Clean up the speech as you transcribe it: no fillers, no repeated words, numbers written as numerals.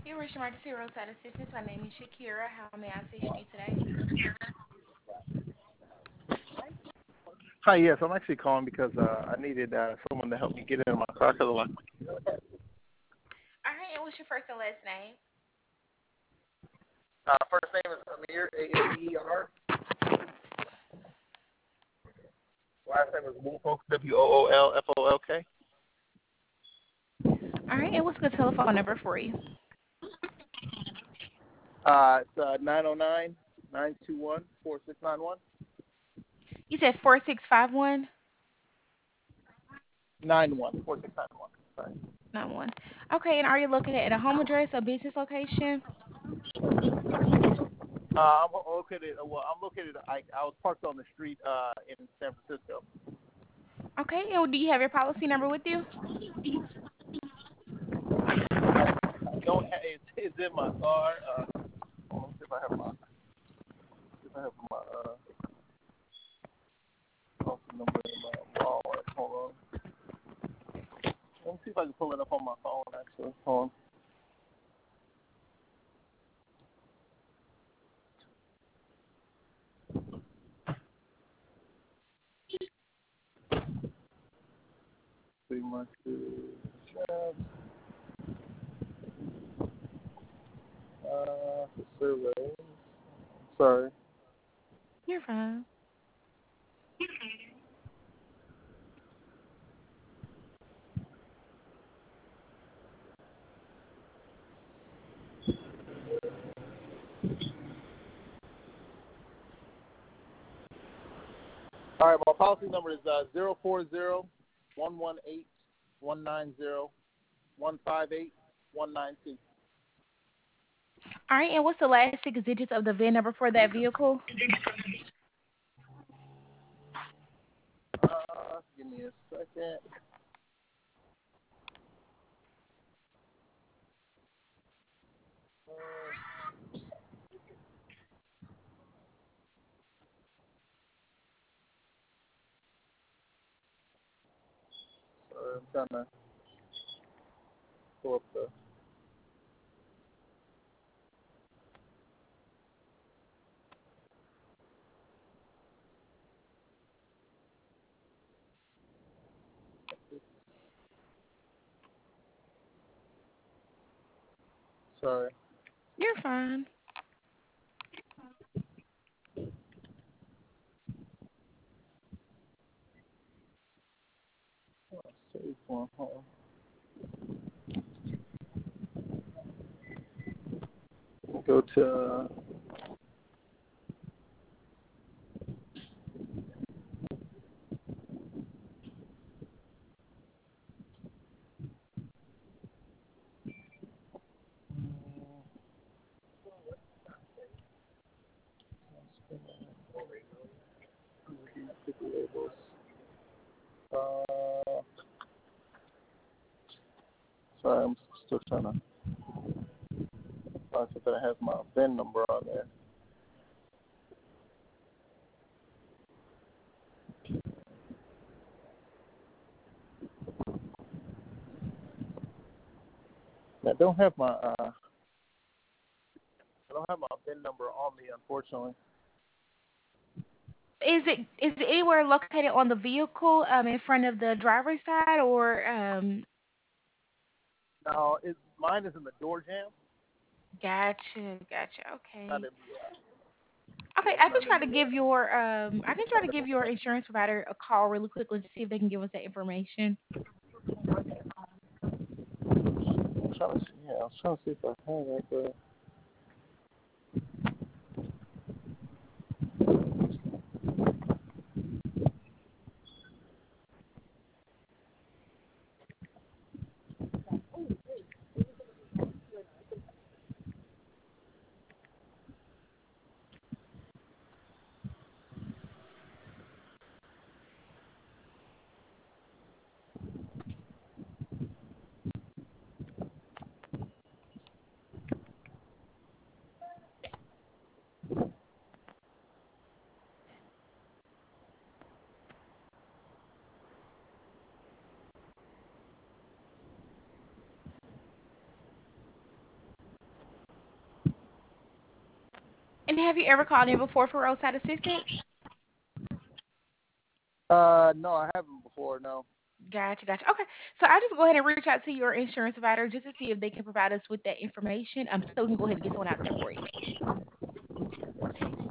You reached emergency roadside assistance. My name is Shakira. How may I assist you today? Hi, yes, I'm actually calling because I needed someone to help me get in my car because I locked my keys. All right, and what's your first and last name? First name is Amir, Amer. Last name is Woolfolk, Woolfolk. All right, and what's the telephone number for you? It's 909 You said 4651. 4691. Sorry. Not one. Okay, and are you located at a home address or business location? I'm located. I was parked on the street in San Francisco. Okay, and do you have your policy number with you? Don't ha- it's in my car. Let me see if I have my policy number in my wallet. Hold on. Let me see if I can pull it up on my phone. Actually, hold on. Pretty much. The survey. Sorry. You're fine. All right, my policy number is 040-118-190-158-192. All right, and what's the last six digits of the VIN number for that vehicle? Give me a second. I'm trying to pull up the. Sorry. You're fine. Save one. Hold on. Go to. Labels. Sorry, I'm still trying to find something that has my VIN number on there. I don't have my VIN number on me, unfortunately. Is it anywhere located on the vehicle, in front of the driver's side, or No, mine is in the door jam. Gotcha. Not Okay. in Okay, it's not in the. I can try to give your insurance provider a call really quickly to see if they can give us that information. I'm trying to see. Yeah, I was trying to see if I have it, but. And have you ever called in before for roadside assistance? No, I haven't before. No. Gotcha, gotcha. Okay, so I just go ahead and reach out to your insurance provider just to see if they can provide us with that information. So we can go ahead and get someone out there for you.